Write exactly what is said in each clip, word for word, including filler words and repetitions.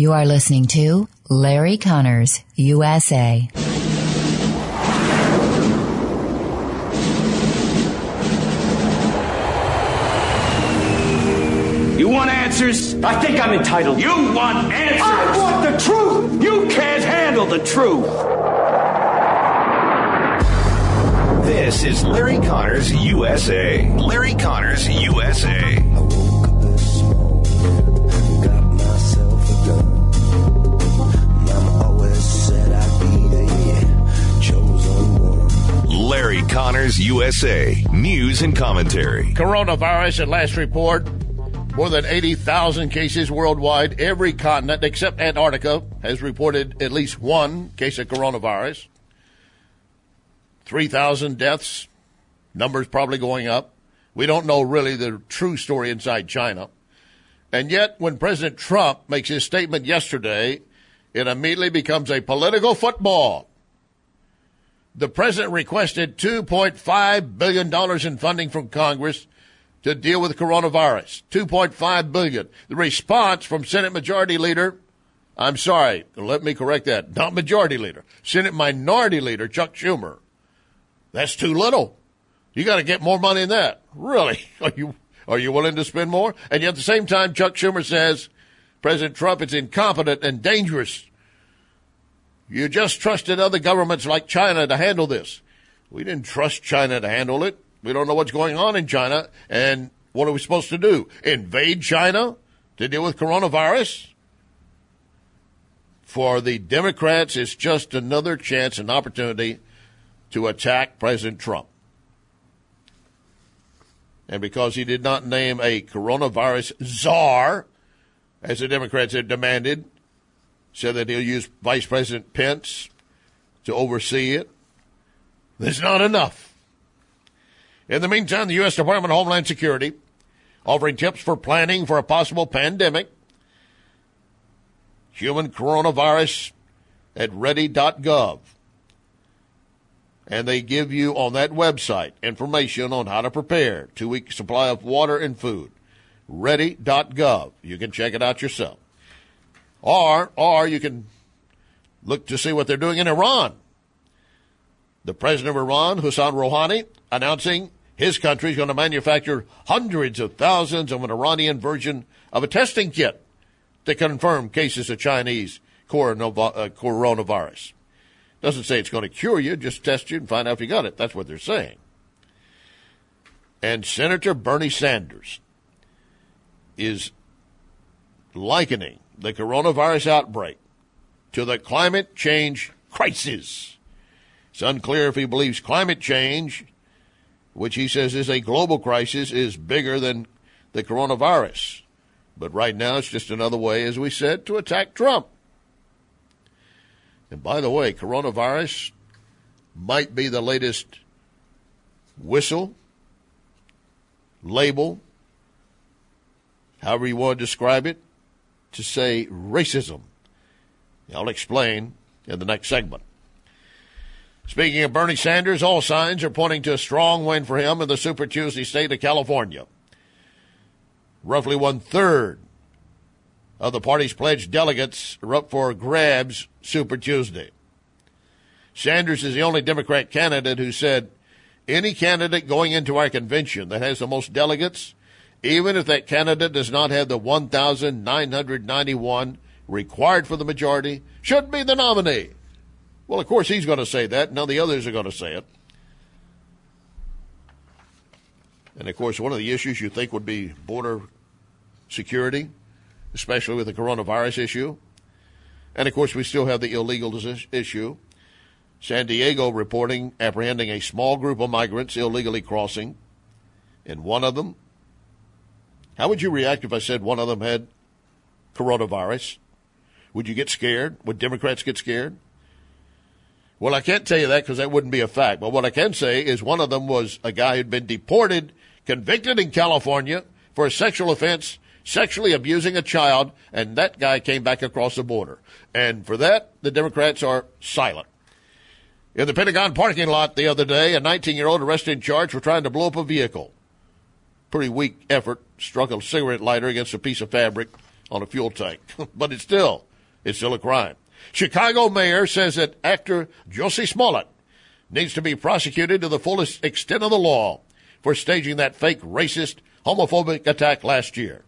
You are listening to Larry Connors, U S A. You want answers? I think I'm entitled. You want answers? I want the truth! You can't handle the truth! This is Larry Connors, U S A. Larry Connors, U S A. I woke up this morning, got myself a gun. Mama always said I'd be the chosen one. Larry Connors, U S A. News and commentary. Coronavirus at last report. More than eighty thousand cases worldwide. Every continent except Antarctica has reported at least one case of coronavirus. three thousand deaths. Numbers probably going up. We don't know really the true story inside China. And yet, when President Trump makes his statement yesterday, it immediately becomes a political football. The president requested two point five billion dollars in funding from Congress to deal with coronavirus. two point five billion dollars. The response from Senate Majority Leader, I'm sorry, let me correct that, not Majority Leader, Senate Minority Leader Chuck Schumer. That's too little. You got to get more money than that. Really? Are you are you willing to spend more? And yet at the same time, Chuck Schumer says, President Trump is incompetent and dangerous. You just trusted other governments like China to handle this. We didn't trust China to handle it. We don't know what's going on in China. And what are we supposed to do? Invade China to deal with coronavirus? For the Democrats, it's just another chance and opportunity to attack President Trump. And because he did not name a coronavirus czar, as the Democrats had demanded, said that he'll use Vice President Pence to oversee it, there's not enough. In the meantime, the U S Department of Homeland Security offering tips for planning for a possible pandemic. Human coronavirus at ready dot gov. And they give you on that website information on how to prepare two-week supply of water and food. ready dot gov. You can check it out yourself. Or, or you can look to see what they're doing in Iran. The president of Iran, Hassan Rouhani, announcing his country is going to manufacture hundreds of thousands of an Iranian version of a testing kit to confirm cases of Chinese coronavirus. Doesn't say it's going to cure you, just test you and find out if you got it. That's what they're saying. And Senator Bernie Sanders is likening the coronavirus outbreak to the climate change crisis. It's unclear if he believes climate change, which he says is a global crisis, is bigger than the coronavirus. But right now it's just another way, as we said, to attack Trump. And by the way, coronavirus might be the latest whistle, label, however you want to describe it, to say racism. I'll explain in the next segment. Speaking of Bernie Sanders, all signs are pointing to a strong win for him in the Super Tuesday state of California. Roughly one-third of the party's pledged delegates are up for grabs Super Tuesday. Sanders is the only Democrat candidate who said, any candidate going into our convention that has the most delegates, even if that candidate does not have the one thousand nine hundred ninety-one required for the majority, should be the nominee. Well, of course, he's going to say that. None of the others are going to say it. And, of course, one of the issues you think would be border security, especially with the coronavirus issue. And, of course, we still have the illegal issue. San Diego reporting apprehending a small group of migrants illegally crossing. And one of them, how would you react if I said one of them had coronavirus? Would you get scared? Would Democrats get scared? Well, I can't tell you that because that wouldn't be a fact. But what I can say is one of them was a guy who'd been deported, convicted in California for a sexual offense, sexually abusing a child, and that guy came back across the border. And for that, the Democrats are silent. In the Pentagon parking lot the other day, a nineteen-year-old arrested and charged for trying to blow up a vehicle. Pretty weak effort, struck a cigarette lighter against a piece of fabric on a fuel tank. But it's still It's still a crime. Chicago mayor says that actor Jussie Smollett needs to be prosecuted to the fullest extent of the law for staging that fake, racist, homophobic attack last year.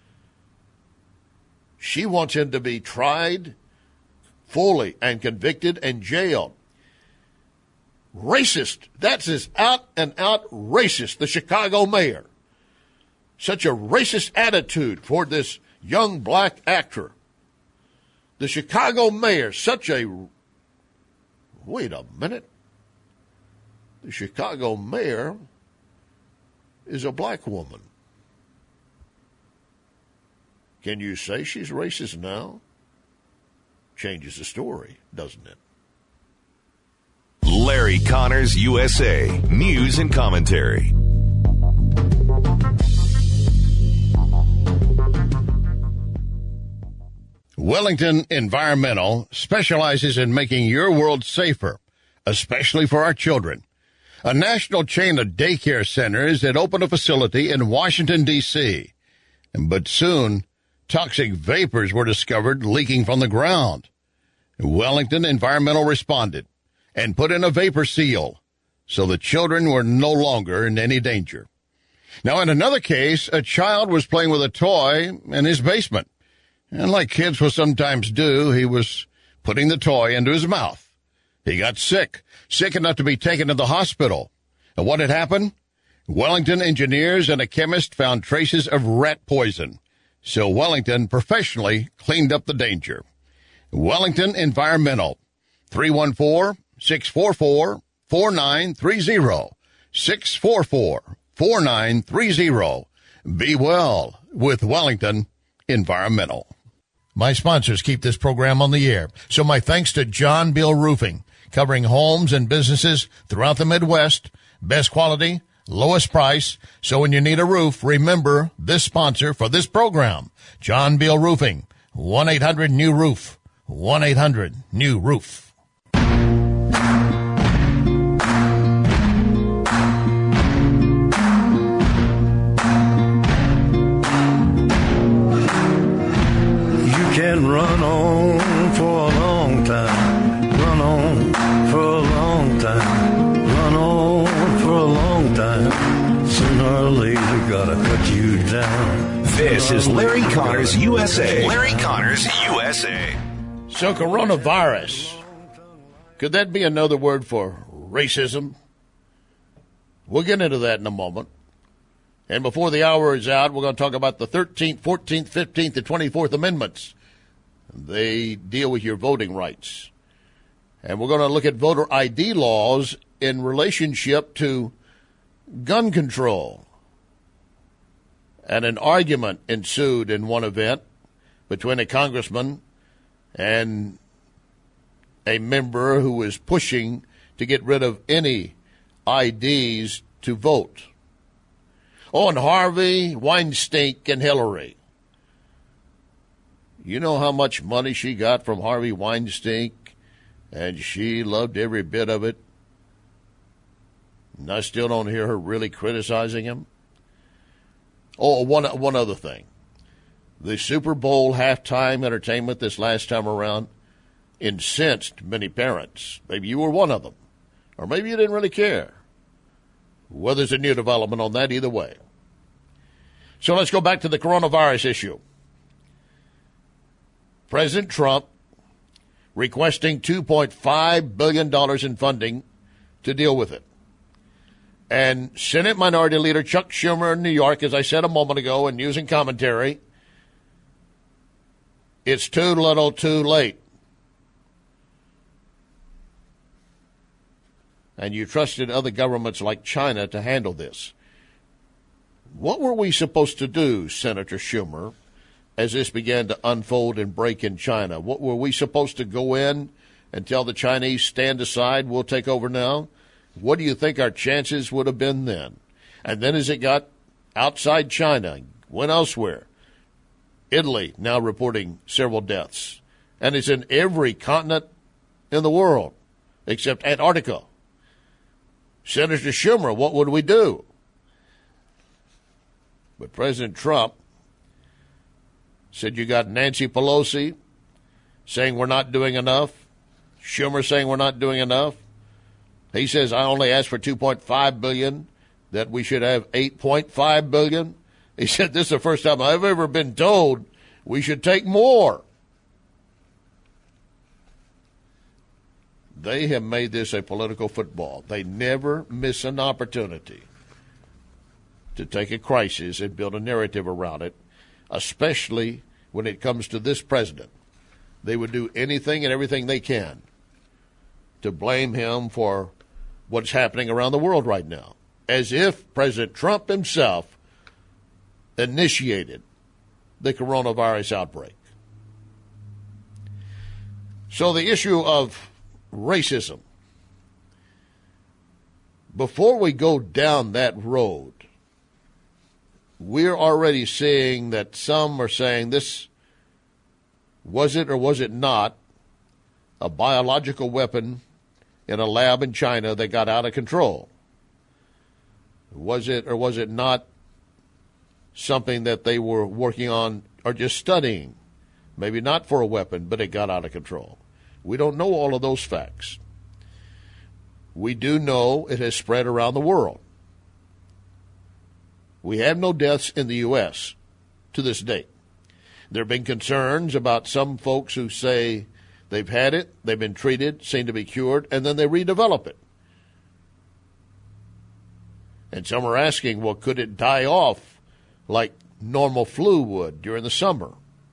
She wants him to be tried fully and convicted and jailed. Racist. That's as out and out racist, the Chicago mayor. Such a racist attitude toward this young black actor. The Chicago mayor, such a... Wait a minute. The Chicago mayor is a black woman. Can you say she's racist now? Changes the story, doesn't it? Larry Connors, U S A. News and commentary. Wellington Environmental specializes in making your world safer, especially for our children. A national chain of daycare centers that opened a facility in Washington, D C But soon, toxic vapors were discovered leaking from the ground. Wellington Environmental responded and put in a vapor seal, so the children were no longer in any danger. Now, in another case, a child was playing with a toy in his basement. And like kids will sometimes do, he was putting the toy into his mouth. He got sick, sick enough to be taken to the hospital. And what had happened? Wellington engineers and a chemist found traces of rat poison. So Wellington professionally cleaned up the danger. Wellington Environmental, three one four, six four four, four nine three zero, six four four, four nine three zero. Be well with Wellington Environmental. My sponsors keep this program on the air, so my thanks to John Bill Roofing, covering homes and businesses throughout the Midwest. Best quality, lowest price. So when you need a roof, remember this sponsor for this program, John Bill Roofing, one eight hundred new roof, one eight hundred new roof. Can run on for a long time, run on for a long time, run on for a long time. Sooner or later, gotta cut you down. This is Larry Connors, U S A. Larry Connors, U S A. So coronavirus, could that be another word for racism? We'll get into that in a moment. And before the hour is out, we're going to talk about the thirteenth, fourteenth, fifteenth, and twenty-fourth Amendments. They deal with your voting rights. And we're going to look at voter I D laws in relationship to gun control. And an argument ensued in one event between a congressman and a member who was pushing to get rid of any I Ds to vote. Oh, and Harvey Weinstein and Hillary. You know how much money she got from Harvey Weinstein, and she loved every bit of it. And I still don't hear her really criticizing him. Oh, one one other thing. The Super Bowl halftime entertainment this last time around incensed many parents. Maybe you were one of them. Or maybe you didn't really care. Well, there's a new development on that either way. So let's go back to the coronavirus issue. President Trump requesting two point five billion dollars in funding to deal with it. And Senate Minority Leader Chuck Schumer in New York, as I said a moment ago in News and Commentary, it's too little too late. And you trusted other governments like China to handle this. What were we supposed to do, Senator Schumer, as this began to unfold and break in China? What were we supposed to go in and tell the Chinese, stand aside, we'll take over now? What do you think our chances would have been then? And then as it got outside China, went elsewhere, Italy now reporting several deaths. And it's in every continent in the world except Antarctica. Senator Schumer, what would we do? But President Trump said you got Nancy Pelosi saying we're not doing enough. Schumer saying we're not doing enough. He says, I only asked for two point five billion dollars, that we should have eight point five billion dollars. He said, this is the first time I've ever been told we should take more. They have made this a political football. They never miss an opportunity to take a crisis and build a narrative around it, especially when it comes to this president. They would do anything and everything they can to blame him for what's happening around the world right now, as if President Trump himself initiated the coronavirus outbreak. So the issue of racism, before we go down that road, we're already seeing that some are saying this, was it or was it not a biological weapon in a lab in China that got out of control? Was it or was it not something that they were working on or just studying? Maybe not for a weapon, but it got out of control. We don't know all of those facts. We do know it has spread around the world. We have no deaths in the U S to this date. There have been concerns about some folks who say they've had it, they've been treated, seem to be cured, and then they redevelop it. And some are asking, well, could it die off like normal flu would during the summer?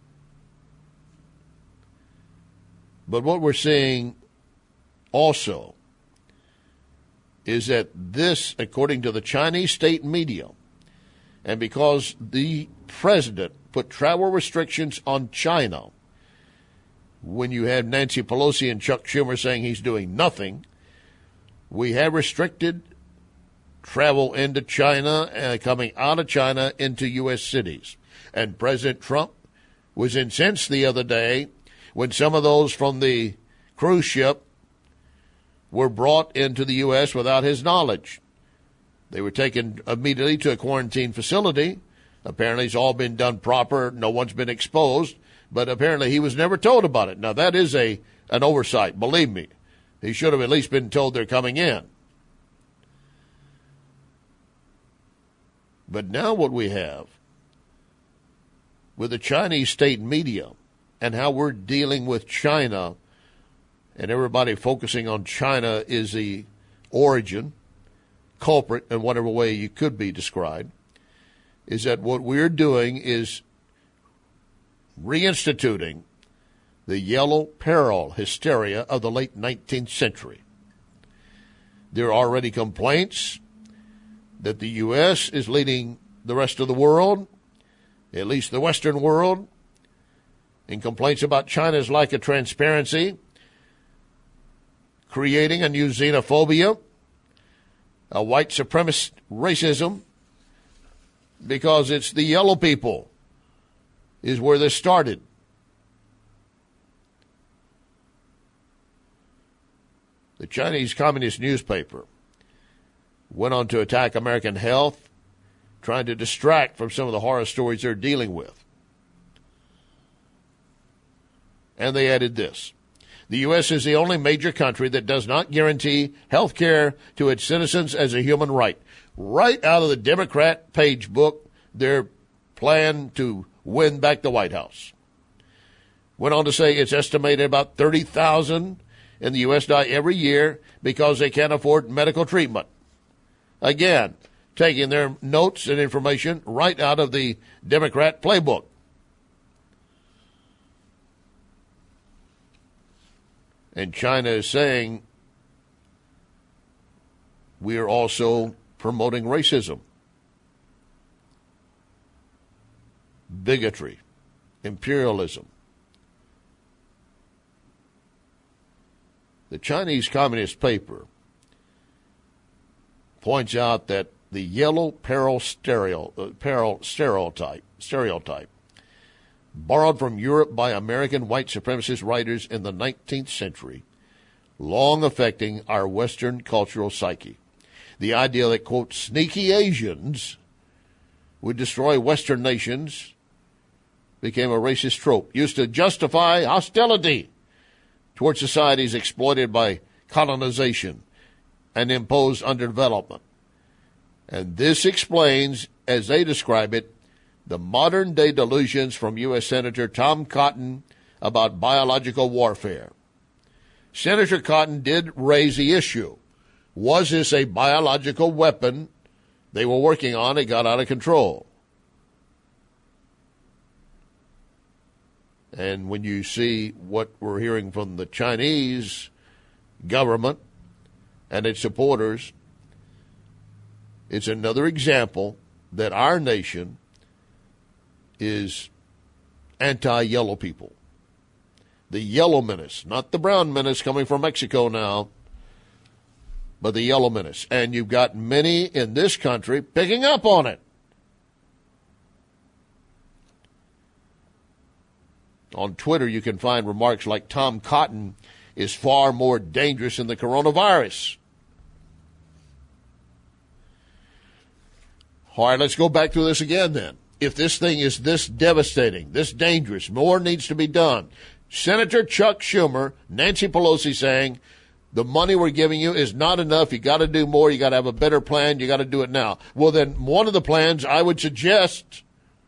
But what we're seeing also is that this, according to the Chinese state media, and because the president put travel restrictions on China, when you have Nancy Pelosi and Chuck Schumer saying he's doing nothing, we have restricted travel into China and coming out of China into U S cities. And President Trump was incensed the other day when some of those from the cruise ship were brought into the U S without his knowledge. They were taken immediately to a quarantine facility. Apparently it's all been done proper. No one's been exposed. But apparently he was never told about it. Now, that is a an oversight, believe me. He should have at least been told they're coming in. But now what we have with the Chinese state media and how we're dealing with China, and everybody focusing on China is the origin, culprit, in whatever way you could be described, is that what we're doing is reinstituting the yellow peril hysteria of the late nineteenth century. There are already complaints that the U S is leading the rest of the world, at least the Western world, in complaints about China's lack of transparency, creating a new xenophobia, a white supremacist racism, because it's the yellow people is where this started. The Chinese Communist newspaper went on to attack American health, trying to distract from some of the horror stories they're dealing with. And they added this: the U S is the only major country that does not guarantee health care to its citizens as a human right. Right out of the Democrat page book, their plan to win back the White House. Went on to say it's estimated about thirty thousand in the U S die every year because they can't afford medical treatment. Again, taking their notes and information right out of the Democrat playbook. And China is saying we are also promoting racism, bigotry, imperialism. The Chinese Communist paper points out that the yellow peril, stereo, uh, peril stereotype, stereotype, borrowed from Europe by American white supremacist writers in the nineteenth century, long affecting our Western cultural psyche. The idea that, quote, sneaky Asians would destroy Western nations became a racist trope used to justify hostility towards societies exploited by colonization and imposed underdevelopment. And this explains, as they describe it, the modern-day delusions from U S Senator Tom Cotton about biological warfare. Senator Cotton did raise the issue. Was this a biological weapon they were working on? It got out of control. And when you see what we're hearing from the Chinese government and its supporters, it's another example that our nation is anti-yellow people. The yellow menace, not the brown menace coming from Mexico now, but the yellow menace. And you've got many in this country picking up on it. On Twitter, you can find remarks like Tom Cotton is far more dangerous than the coronavirus. All right, let's go back to this again then. If this thing is this devastating, this dangerous, more needs to be done. Senator Chuck Schumer, Nancy Pelosi saying, the money we're giving you is not enough. You got to do more. You got to have a better plan. You got to do it now. Well, then one of the plans I would suggest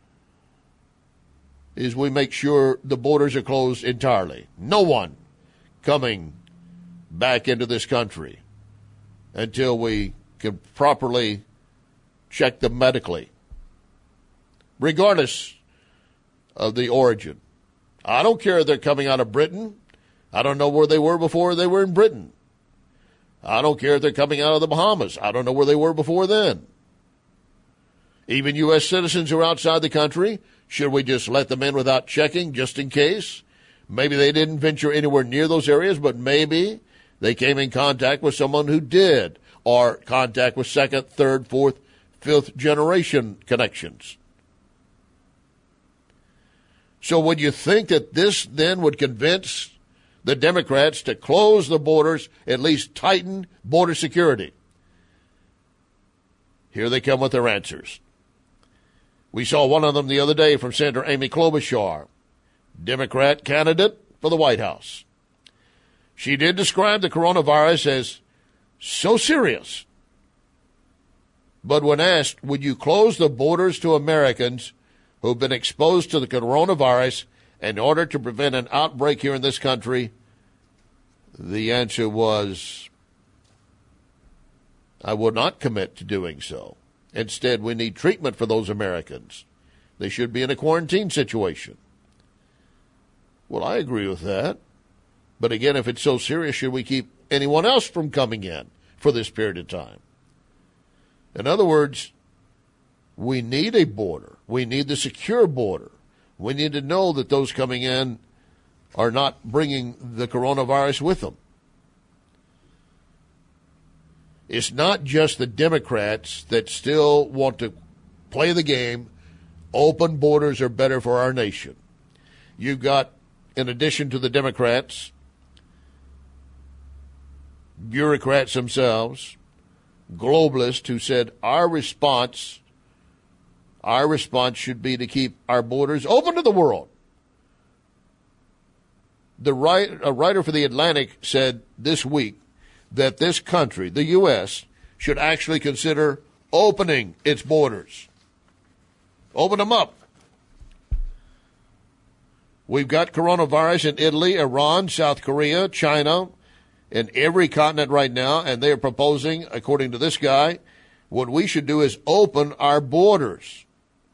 is we make sure the borders are closed entirely. No one coming back into this country until we can properly check them medically, regardless of the origin. I don't care if they're coming out of Britain. I don't know where they were before they were in Britain. I don't care if they're coming out of the Bahamas. I don't know where they were before then. Even U S citizens who are outside the country, should we just let them in without checking just in case? Maybe they didn't venture anywhere near those areas, but maybe they came in contact with someone who did, or contact with second, third, fourth, fifth generation connections. So would you think that this then would convince the Democrats to close the borders, at least tighten border security? Here they come with their answers. We saw one of them the other day from Senator Amy Klobuchar, Democrat candidate for the White House. She did describe the coronavirus as so serious. But when asked, would you close the borders to Americans who've been exposed to the coronavirus in order to prevent an outbreak here in this country, the answer was, I will not commit to doing so. Instead, we need treatment for those Americans. They should be in a quarantine situation. Well, I agree with that. But again, if it's so serious, should we keep anyone else from coming in for this period of time? In other words, we need a border. We need the secure border. We need to know that those coming in are not bringing the coronavirus with them. It's not just the Democrats that still want to play the game. Open borders are better for our nation. You've got, in addition to the Democrats, bureaucrats themselves, globalists who said our response, our response should be to keep our borders open to the world. The write, a writer for The Atlantic said this week that this country, the U S, should actually consider opening its borders. Open them up. We've got coronavirus in Italy, Iran, South Korea, China, in every continent right now, and they are proposing, according to this guy, what we should do is open our borders.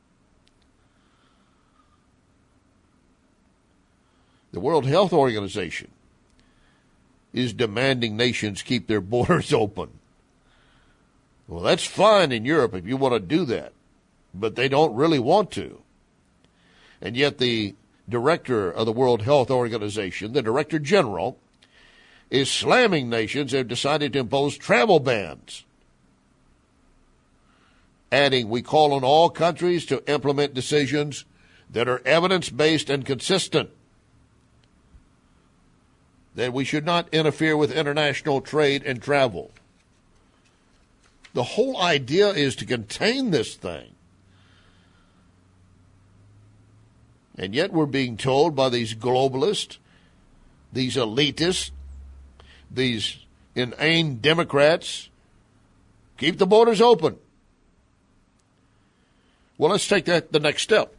The World Health Organization is demanding nations keep their borders open. Well, that's fine in Europe if you want to do that, but they don't really want to. And yet the director of the World Health Organization, the Director General, is slamming nations that have decided to impose travel bans, adding, we call on all countries to implement decisions that are evidence-based and consistent, that we should not interfere with international trade and travel. The whole idea is to contain this thing. And yet we're being told by these globalists, these elitists, these inane Democrats, keep the borders open. Well, let's take that the next step.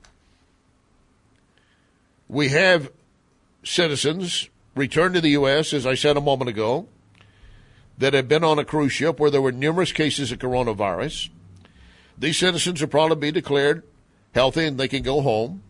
We have citizens returned to the U S, as I said a moment ago, that have been on a cruise ship where there were numerous cases of coronavirus. These citizens will probably be declared healthy and they can go home.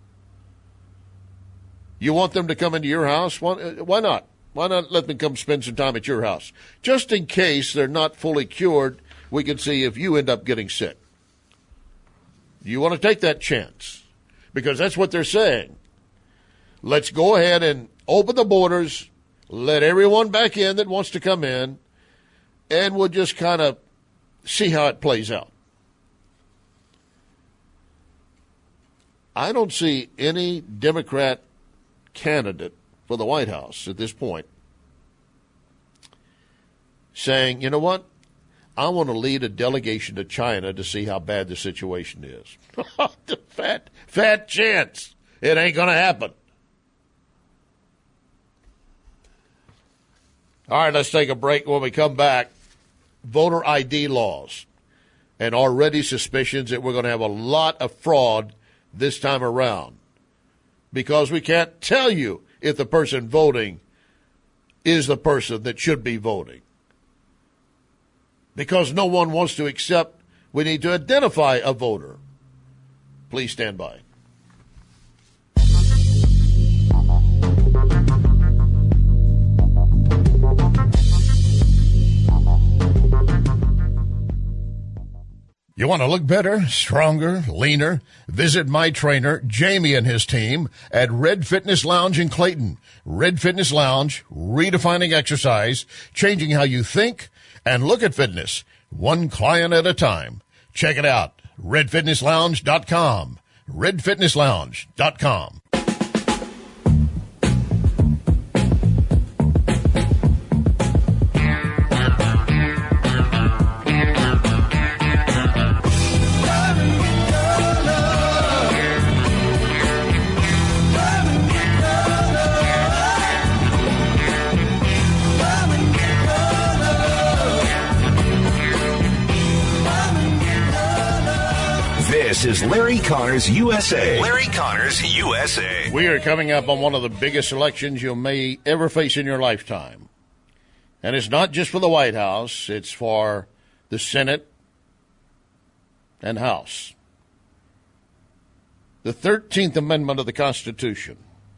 You want them to come into your house? Why not? Why not let them come spend some time at your house? Just in case they're not fully cured, we can see if you end up getting sick. You want to take that chance because that's what they're saying. Let's go ahead and open the borders, let everyone back in that wants to come in, and we'll just kind of see how it plays out. I don't see any Democrat candidate for the White House at this point saying, you know what, I want to lead a delegation to China to see how bad the situation is. fat, fat chance. It ain't going to happen. All right, let's take a break. When we come back, voter I D laws and already suspicions that we're going to have a lot of fraud this time around because we can't tell you if the person voting is the person that should be voting. Because no one wants to accept we need to identify a voter. Please stand by. You want to look better, stronger, leaner? Visit my trainer, Jamie, and his team at Red Fitness Lounge in Clayton. Red Fitness Lounge, redefining exercise, changing how you think and look at fitness, one client at a time. Check it out, red fitness lounge dot com. red fitness lounge dot com. This is Larry Connors U S A. Larry Connors U S A. We are coming up on one of the biggest elections you may ever face in your lifetime. And it's not just for the White House, it's for the Senate and House. The thirteenth Amendment of the Constitution,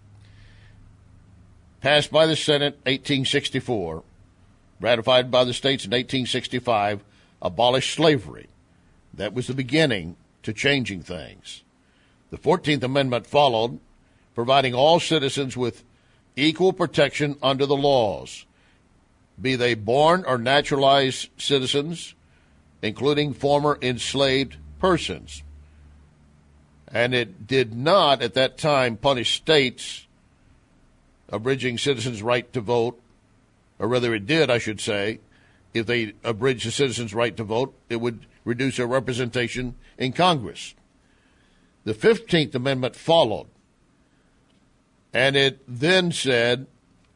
passed by the Senate eighteen sixty-four, ratified by the states in eighteen sixty-five, abolished slavery. That was the beginning to changing things. The fourteenth Amendment followed, providing all citizens with equal protection under the laws, be they born or naturalized citizens, including former enslaved persons. And it did not, at that time, punish states abridging citizens' right to vote, or rather it did, I should say. If they abridged the citizens' right to vote, it would reduce their representation in Congress. The fifteenth Amendment followed, and it then said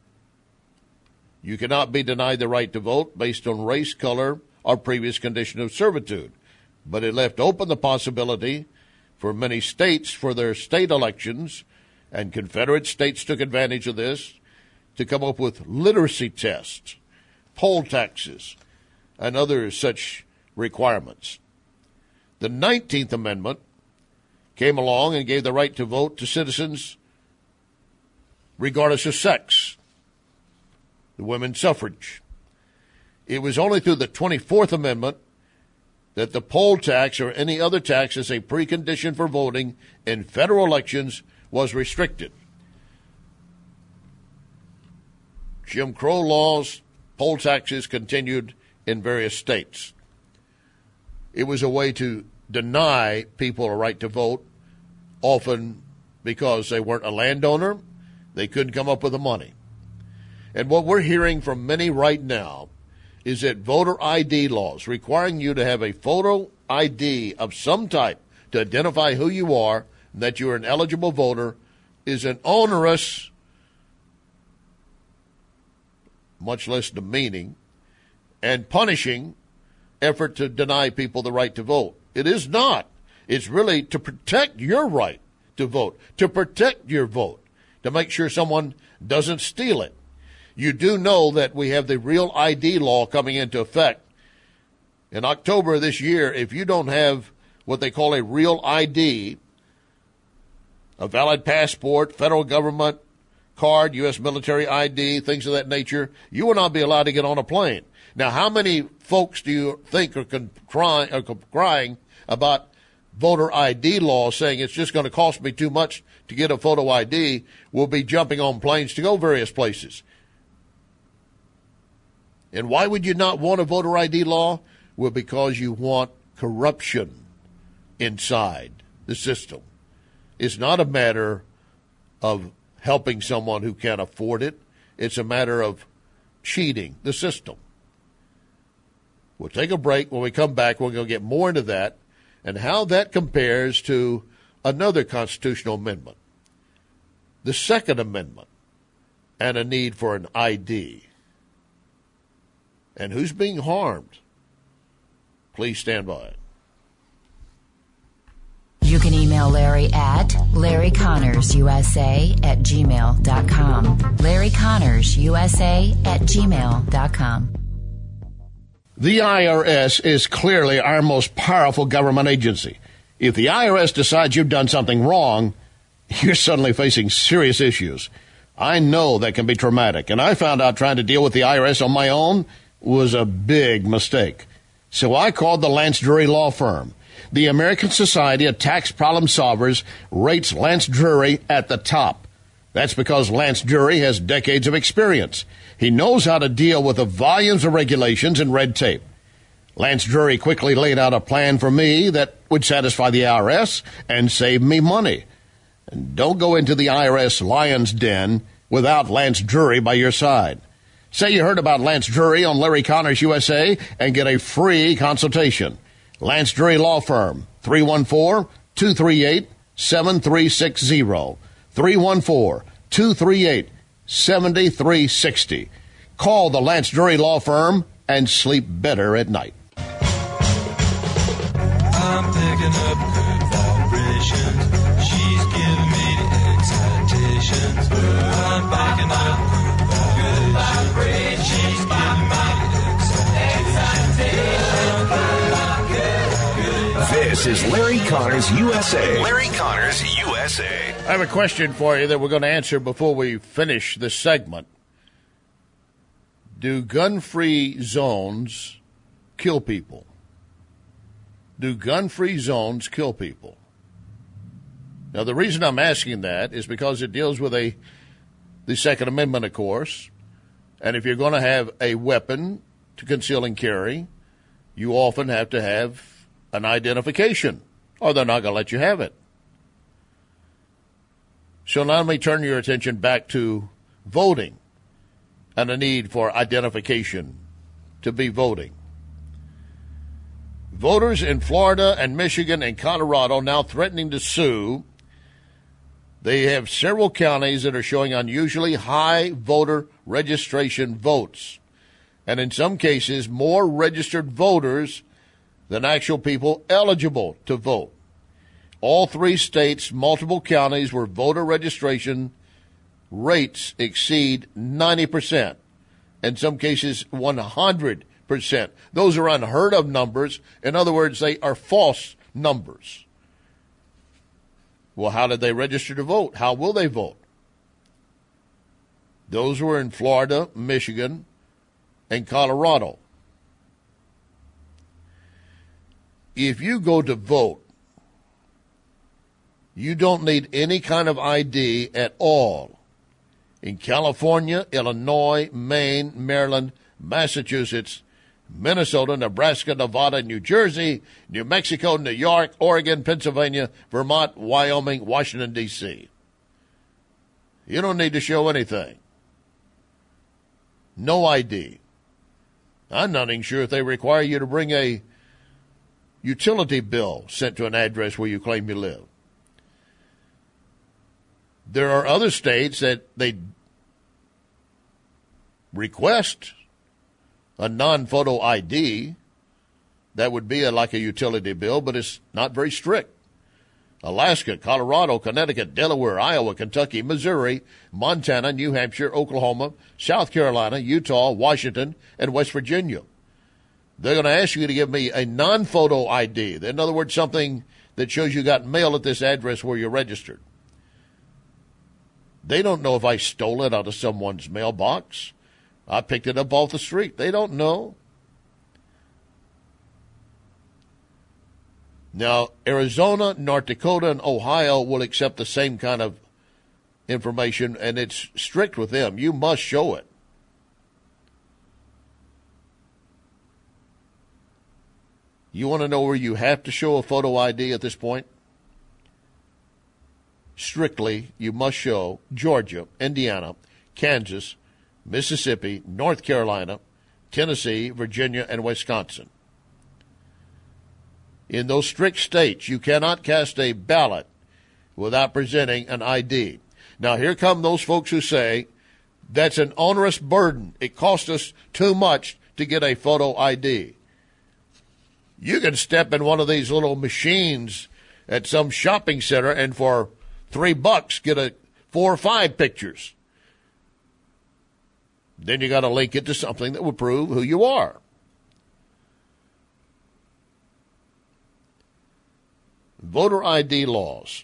you cannot be denied the right to vote based on race, color, or previous condition of servitude. But it left open the possibility for many states for their state elections, and Confederate states took advantage of this, to come up with literacy tests, poll taxes, and other such requirements. The nineteenth Amendment came along and gave the right to vote to citizens regardless of sex, the women's suffrage. It was only through the twenty-fourth Amendment that the poll tax or any other tax as a precondition for voting in federal elections was restricted. Jim Crow laws, poll taxes continued in various states. It was a way to deny people a right to vote, often because they weren't a landowner, they couldn't come up with the money. And what we're hearing from many right now is that voter I D laws requiring you to have a photo I D of some type to identify who you are and that you're an eligible voter is an onerous, much less demeaning, and punishing effort to deny people the right to vote. It is not. It's really to protect your right to vote, to protect your vote, to make sure someone doesn't steal it. You do know that we have the Real I D law coming into effect. In October of this year, if you don't have what they call a Real I D, a valid passport, federal government card, U S military I D, things of that nature, you will not be allowed to get on a plane. Now, how many folks do you think are, con- crying, are crying about voter I D law, saying it's just going to cost me too much to get a photo I D, will be jumping on planes to go various places? And why would you not want a voter I D law? Well, because you want corruption inside the system. It's not a matter of helping someone who can't afford it. It's a matter of cheating the system. We'll take a break. When we come back, we're going to get more into that and how that compares to another constitutional amendment, the Second Amendment, and a need for an I D. And who's being harmed? Please stand by. You can email Larry at Larry Connors U S A at gmail dot com. Larry Connors U S A at gmail dot com. The I R S is clearly our most powerful government agency. If the I R S decides you've done something wrong, you're suddenly facing serious issues. I know that can be traumatic, and I found out trying to deal with the I R S on my own was a big mistake. So I called the Lance Drury Law Firm. The American Society of Tax Problem Solvers rates Lance Drury at the top. That's because Lance Drury has decades of experience. He knows how to deal with the volumes of regulations and red tape. Lance Drury quickly laid out a plan for me that would satisfy the I R S and save me money. And don't go into the I R S lion's den without Lance Drury by your side. Say you heard about Lance Drury on Larry Connors U S A and get a free consultation. Lance Drury Law Firm, three one four, two three eight, seven three six zero. three one four, two three eight, seven three six zero. Call the Lance Drury Law Firm and sleep better at night. I'm picking up good vibrations. She's giving me the excitations. I'm picking up good vibrations. She's giving me the excitations. This is Larry Connors U S A. Larry Connors U S A. I have a question for you that we're going to answer before we finish this segment. Do gun-free zones kill people? Do gun-free zones kill people? Now, the reason I'm asking that is because it deals with a the Second Amendment, of course. And if you're going to have a weapon to conceal and carry, you often have to have an identification, or they're not going to let you have it. So now let me turn your attention back to voting and the need for identification to be voting. Voters in Florida and Michigan and Colorado now threatening to sue. They have several counties that are showing unusually high voter registration votes, and in some cases more registered voters than actual people eligible to vote. All three states, multiple counties where voter registration rates exceed ninety percent, in some cases one hundred percent. Those are unheard of numbers. In other words, they are false numbers. Well, how did they register to vote? How will they vote? Those were in Florida, Michigan, and Colorado. If you go to vote, you don't need any kind of I D at all. In California, Illinois, Maine, Maryland, Massachusetts, Minnesota, Nebraska, Nevada, New Jersey, New Mexico, New York, Oregon, Pennsylvania, Vermont, Wyoming, Washington, D C You don't need to show anything. No I D. I'm not even sure if they require you to bring a utility bill sent to an address where you claim you live. There are other states that they request a non-photo I D. That would be a, like a utility bill, but it's not very strict. Alaska, Colorado, Connecticut, Delaware, Iowa, Kentucky, Missouri, Montana, New Hampshire, Oklahoma, South Carolina, Utah, Washington, and West Virginia. They're going to ask you to give me a non-photo I D. In other words, something that shows you got mail at this address where you're registered. They don't know if I stole it out of someone's mailbox. I picked it up off the street. They don't know. Now, Arizona, North Dakota, and Ohio will accept the same kind of information, and it's strict with them. You must show it. You want to know where you have to show a photo I D at this point? Strictly, you must show Georgia, Indiana, Kansas, Mississippi, North Carolina, Tennessee, Virginia, and Wisconsin. In those strict states, you cannot cast a ballot without presenting an I D. Now, here come those folks who say that's an onerous burden. It costs us too much to get a photo I D. You can step in one of these little machines at some shopping center and for three bucks get a four or five pictures. Then you got to link it to something that will prove who you are. Voter I D laws,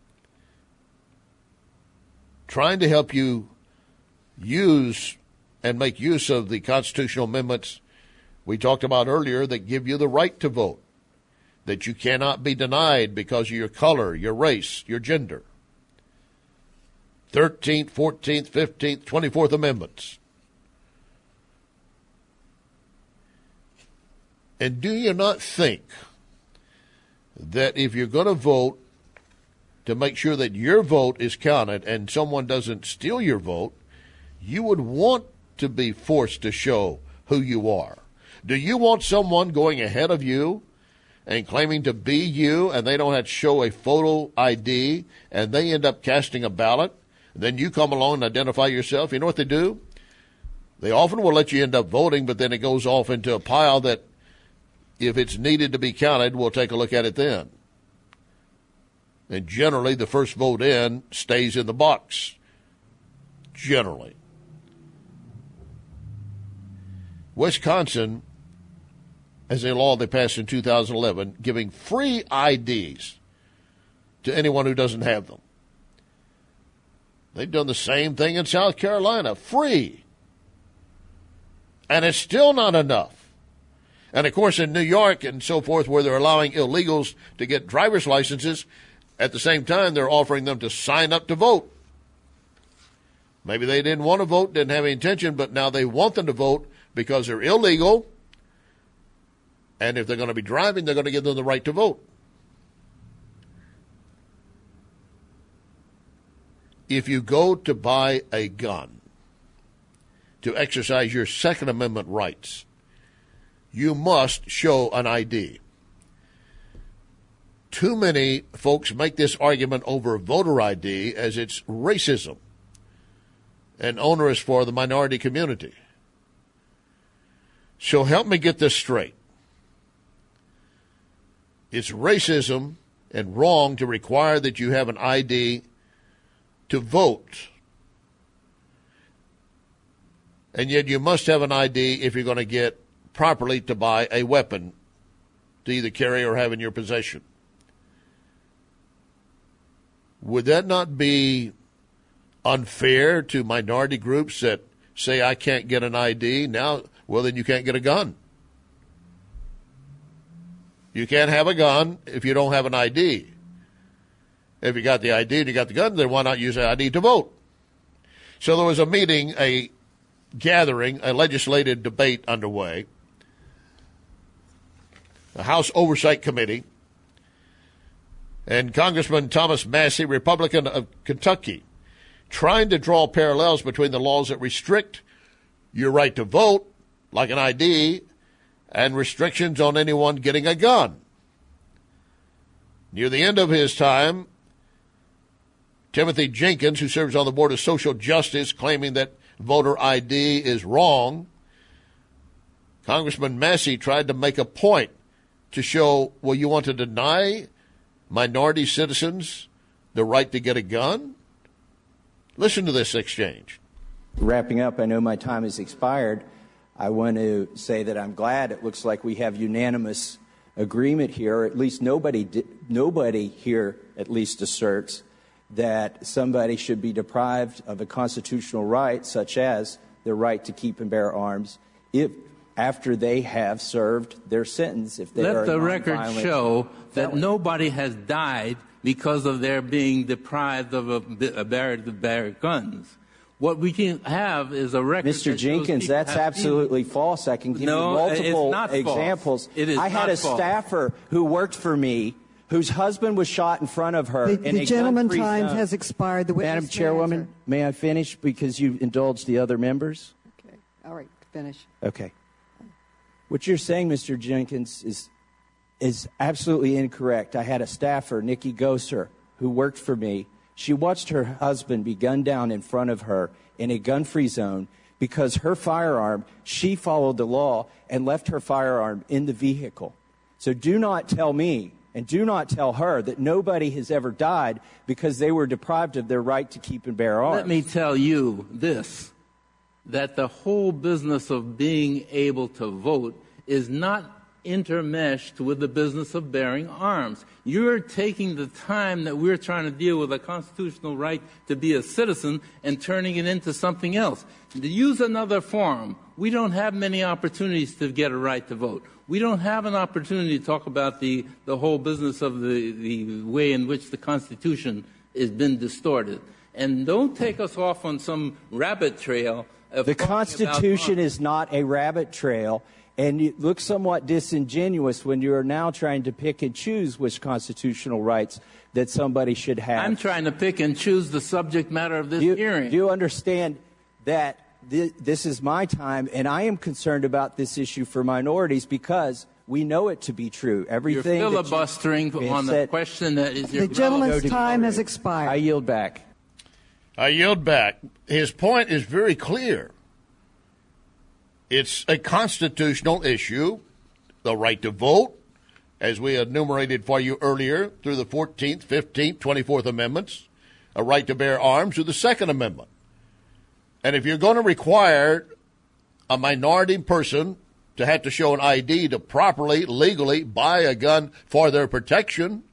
trying to help you use and make use of the constitutional amendments we talked about earlier that give you the right to vote, that you cannot be denied because of your color, your race, your gender. thirteenth, fourteenth, fifteenth, twenty-fourth Amendments. And do you not think that if you're going to vote to make sure that your vote is counted and someone doesn't steal your vote, you would want to be forced to show who you are? Do you want someone going ahead of you and claiming to be you and they don't have to show a photo I D and they end up casting a ballot? Then you come along and identify yourself. You know what they do? They often will let you end up voting, but then it goes off into a pile that if it's needed to be counted, we'll take a look at it then. And generally, the first vote in stays in the box. Generally. Wisconsin has a law they passed in two thousand eleven giving free I Ds to anyone who doesn't have them. They've done the same thing in South Carolina, free. And it's still not enough. And, of course, in New York and so forth, where they're allowing illegals to get driver's licenses, at the same time they're offering them to sign up to vote. Maybe they didn't want to vote, didn't have any intention, but now they want them to vote because they're illegal. And if they're going to be driving, they're going to give them the right to vote. If you go to buy a gun to exercise your Second Amendment rights, you must show an I D. Too many folks make this argument over voter I D as it's racism and onerous for the minority community. So help me get this straight. It's racism and wrong to require that you have an I D to vote. And yet you must have an I D if you're going to get properly to buy a weapon to either carry or have in your possession. Would that not be unfair to minority groups that say, I can't get an I D? Now, well, then you can't get a gun. You can't have a gun if you don't have an I D. If you got the I D and you got the gun, then why not use the I D to vote? So there was a meeting, a gathering, a legislative debate underway. The House Oversight Committee, and Congressman Thomas Massie, Republican of Kentucky, trying to draw parallels between the laws that restrict your right to vote, like an I D, and restrictions on anyone getting a gun. Near the end of his time, Timothy Jenkins, who serves on the Board of Social Justice, claiming that voter I D is wrong. Congressman Massey tried to make a point to show, well, you want to deny minority citizens the right to get a gun? Listen to this exchange. Wrapping up, I know my time has expired. I want to say that I'm glad it looks like we have unanimous agreement here, or at least nobody nobody here at least asserts that somebody should be deprived of a constitutional right, such as the right to keep and bear arms, if after they have served their sentence. If they Let are the record show that felon. nobody has died because of their being deprived of a, a barrier to bear guns. What we can have is a record. Mister Jenkins, that's absolutely been... false. I can give no, you multiple it's not examples. False. It is I had not a false. staffer who worked for me whose husband was shot in front of her. The, in the a gentleman's gun-free time zone. has expired. The Madam witness Chairwoman, answer. may I finish because you indulged the other members? Okay. All right. Finish. Okay. What you're saying, Mister Jenkins, is is absolutely incorrect. I had a staffer, Nikki Gosser, who worked for me. She watched her husband be gunned down in front of her in a gun-free zone because her firearm, she followed the law and left her firearm in the vehicle. So do not tell me and do not tell her that nobody has ever died because they were deprived of their right to keep and bear arms. Let me tell you this, that the whole business of being able to vote is not intermeshed with the business of bearing arms. You're taking the time that we're trying to deal with a constitutional right to be a citizen and turning it into something else. To use another forum, we don't have many opportunities to get a right to vote. We don't have an opportunity to talk about the, the whole business of the, the way in which the Constitution has been distorted. And don't take us off on some rabbit trail. Of the Constitution is not a rabbit trail. And it looks somewhat disingenuous when you are now trying to pick and choose which constitutional rights that somebody should have. I'm trying to pick and choose the subject matter of this do you, hearing. Do you understand that th- this is my time, and I am concerned about this issue for minorities because we know it to be true. Everything You're filibustering you, on said, the question that is your The gentleman's time has expired. I yield back. I yield back. His point is very clear. It's a constitutional issue, the right to vote, as we enumerated for you earlier, through the fourteenth, fifteenth, twenty-fourth Amendments, a right to bear arms through the Second Amendment. And if you're going to require a minority person to have to show an I D to properly, legally buy a gun for their protection,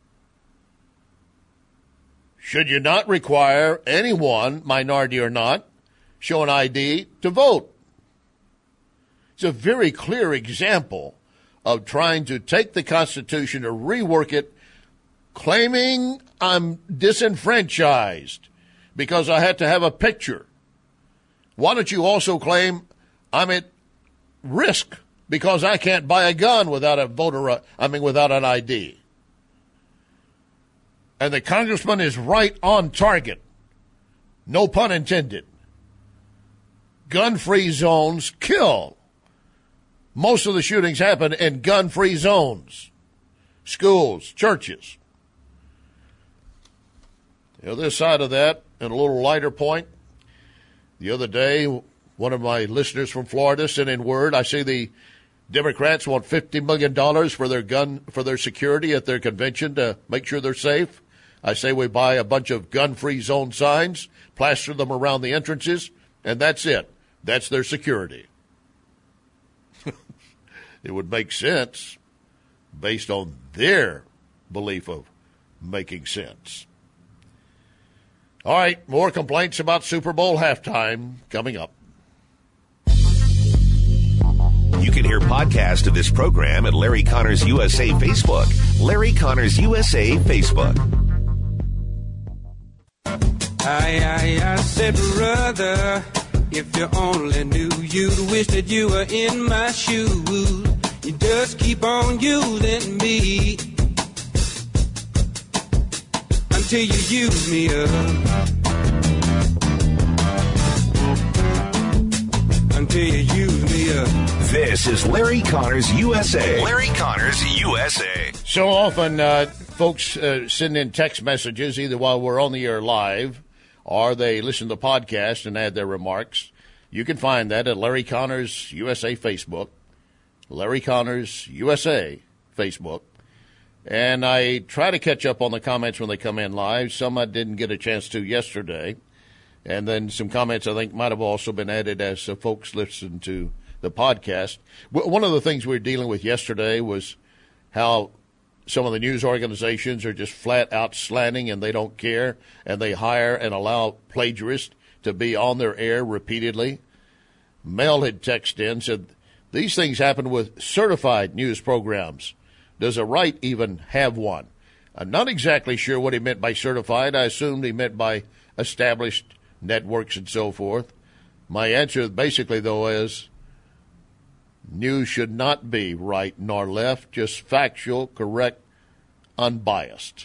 should you not require anyone, minority or not, show an I D to vote? It's a very clear example of trying to take the Constitution to rework it, claiming I'm disenfranchised because I had to have a picture. Why don't you also claim I'm at risk because I can't buy a gun without a voter, I mean, without an I D? And the congressman is right on target. No pun intended. Gun-free zones kill. Most of the shootings happen in gun-free zones, schools, churches. The other side of that, and a little lighter point, the other day, one of my listeners from Florida sent in word, I see the Democrats want fifty million dollars for their gun, for their security at their convention to make sure they're safe. I say we buy a bunch of gun-free zone signs, plaster them around the entrances, and that's it. That's their security. It would make sense based on their belief of making sense. All right, more complaints about Super Bowl halftime coming up. You can hear podcast of this program at Larry Connors U S A Facebook. Larry Connors U S A Facebook. I, I, I said, brother, if you only knew, you'd wish that you were in my shoes. You just keep on using me until you use me up. Until you use me up. This is Larry Connors U S A. Larry Connors U S A. So often, uh, folks uh, send in text messages either while we're on the air live or they listen to the podcast and add their remarks. You can find that at Larry Connors U S A Facebook. Larry Connors U S A Facebook. And I try to catch up on the comments when they come in live. Some I didn't get a chance to yesterday. And then some comments I think might have also been added as uh, folks listen to the podcast. W- one of the things we were dealing with yesterday was how some of the news organizations are just flat out slanting and they don't care, and they hire and allow plagiarists to be on their air repeatedly. Mel had texted in, said, these things happen with certified news programs. Does a right even have one? I'm not exactly sure what he meant by certified. I assumed he meant by established networks and so forth. My answer basically, though, is news should not be right nor left, just factual, correct, unbiased.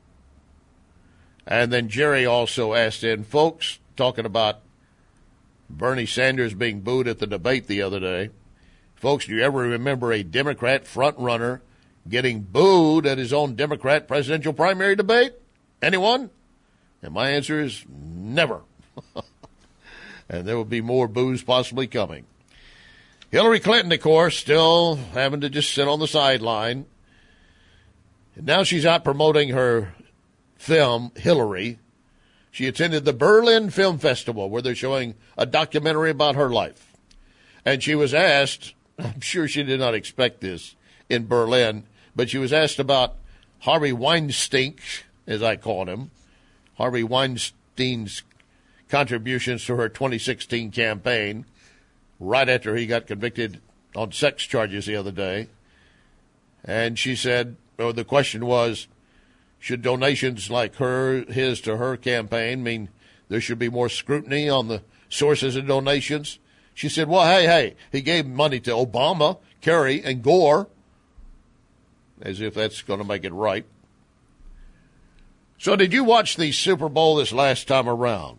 And then Jerry also asked in, folks, talking about Bernie Sanders being booed at the debate the other day. Folks, do you ever remember a Democrat front-runner getting booed at his own Democrat presidential primary debate? Anyone? And my answer is never. And there will be more boos possibly coming. Hillary Clinton, of course, still having to just sit on the sideline. And now she's out promoting her film, Hillary. She attended the Berlin Film Festival where they're showing a documentary about her life. And she was asked, I'm sure she did not expect this in Berlin, but she was asked about Harvey Weinstein, as I call him, Harvey Weinstein's contributions to her twenty sixteen campaign, right after he got convicted on sex charges the other day. And she said, or the question was, should donations like her, his to her campaign mean there should be more scrutiny on the sources of donations? She said, well, hey, hey, he gave money to Obama, Kerry, and Gore, as if that's going to make it right. So did you watch the Super Bowl this last time around?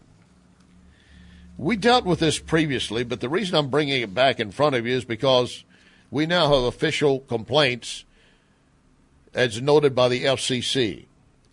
We dealt with this previously, but the reason I'm bringing it back in front of you is because we now have official complaints, as noted by the F C C.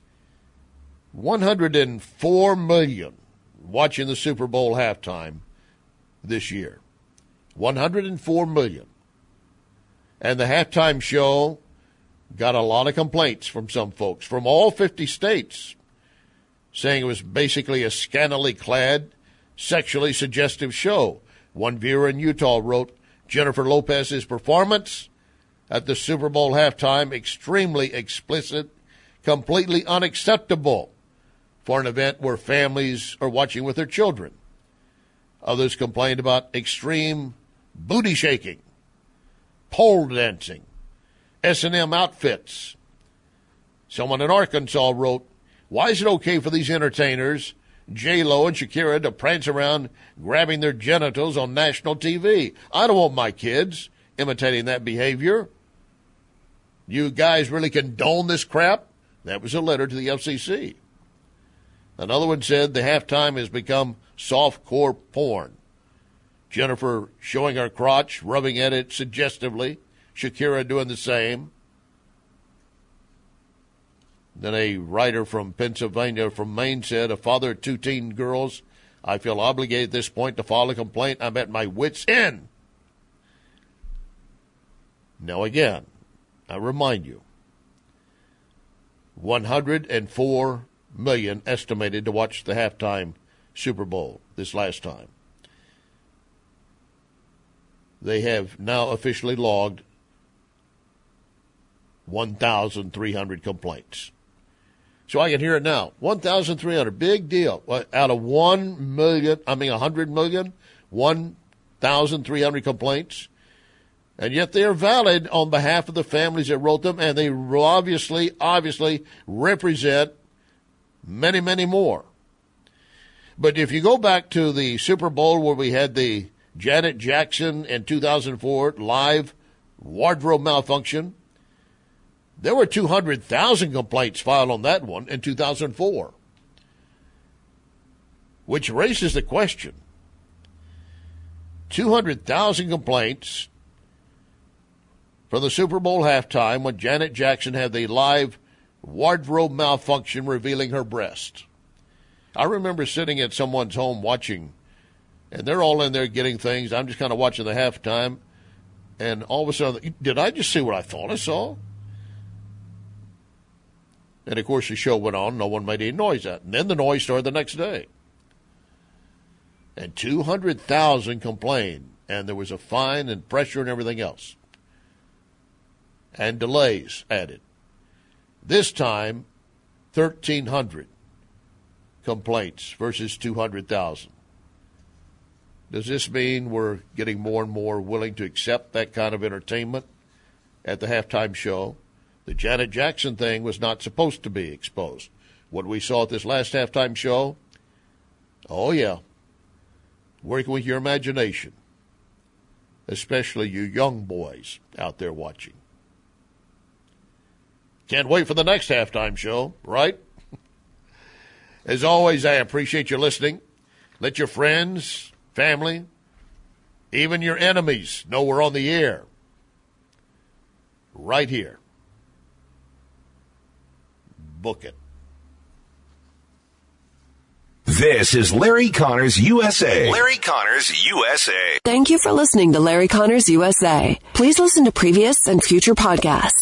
one hundred four million watching the Super Bowl halftime this year. one hundred four million. And the halftime show got a lot of complaints from some folks from all fifty states, saying it was basically a scantily clad, sexually suggestive show. One viewer in Utah wrote, Jennifer Lopez's performance at the Super Bowl halftime extremely explicit, completely unacceptable for an event where families are watching with their children. Others complained about extreme booty shaking, pole dancing, S and M outfits. Someone in Arkansas wrote, why is it okay for these entertainers, J-Lo and Shakira, to prance around grabbing their genitals on national T V? I don't want my kids imitating that behavior. You guys really condone this crap? That was a letter to the F C C. Another one said the halftime has become softcore porn. Jennifer showing her crotch, rubbing at it suggestively. Shakira doing the same. Then a writer from Pennsylvania, from Maine, said, a father of two teen girls, I feel obligated at this point to file a complaint. I'm at my wit's end. Now again, I remind you, one hundred four million estimated to watch the halftime Super Bowl this last time. They have now officially logged one thousand three hundred complaints. So I can hear it now. one thousand three hundred, big deal. Out of one million, I mean one hundred million, one thousand three hundred complaints. And yet they are valid on behalf of the families that wrote them, and they obviously, obviously represent many, many more. But if you go back to the Super Bowl where we had the Janet Jackson in two thousand four live wardrobe malfunction, there were two hundred thousand complaints filed on that one in two thousand four, which raises the question, two hundred thousand complaints for the Super Bowl halftime when Janet Jackson had the live wardrobe malfunction revealing her breast. I remember sitting at someone's home watching, and they're all in there getting things. I'm just kind of watching the halftime, and all of a sudden, did I just see what I thought I saw? And, of course, the show went on. No one made any noise at it. And then the noise started the next day. And two hundred thousand complained, and there was a fine and pressure and everything else. And delays added. This time, thirteen hundred complaints versus two hundred thousand. Does this mean we're getting more and more willing to accept that kind of entertainment at the halftime show? The Janet Jackson thing was not supposed to be exposed. What we saw at this last halftime show, oh, yeah, working with your imagination, especially you young boys out there watching. Can't wait for the next halftime show, right? As always, I appreciate you listening. Let your friends, family, even your enemies know we're on the air. Right here. Book it. This is Larry Connors U S A. Larry Connors U S A. Thank you for listening to Larry Connors U S A. Please listen to previous and future podcasts